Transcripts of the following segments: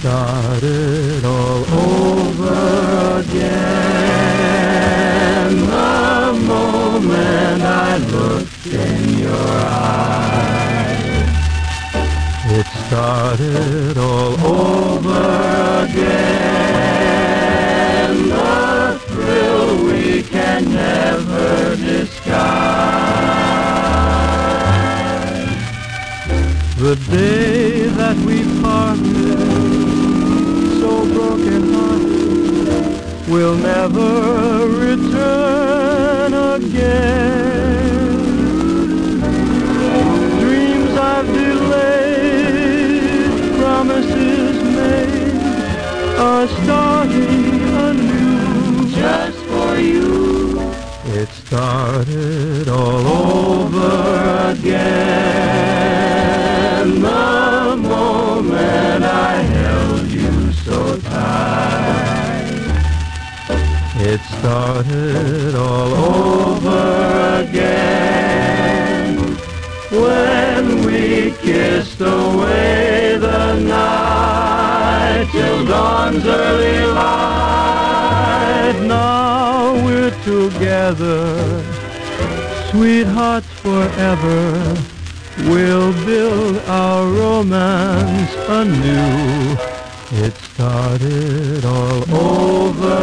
started all over again. The moment I looked in your eyes, it started all over again. The thrill we can never disguise. The day that we parted, so broken-hearted, we'll never return again. Dreams I've delayed, promises made, are starting anew just for you. It started all over again. The moment I held you so tight, it started all over again. When we kissed away the night till dawn's early light. Now we're together, sweethearts forever. We'll build our romance anew. It started all over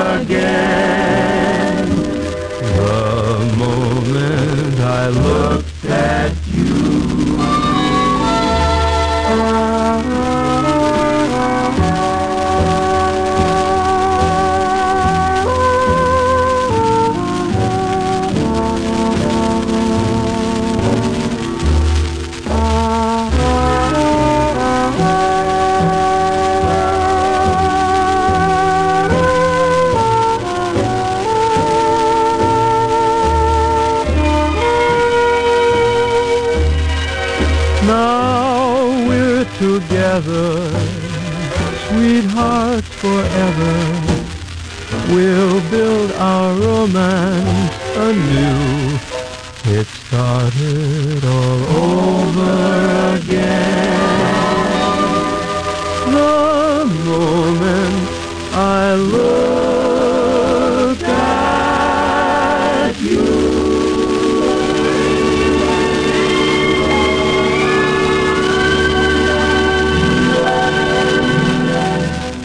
again. The moment I looked at you. Now we're together, sweethearts forever. We'll build our romance anew. It started all over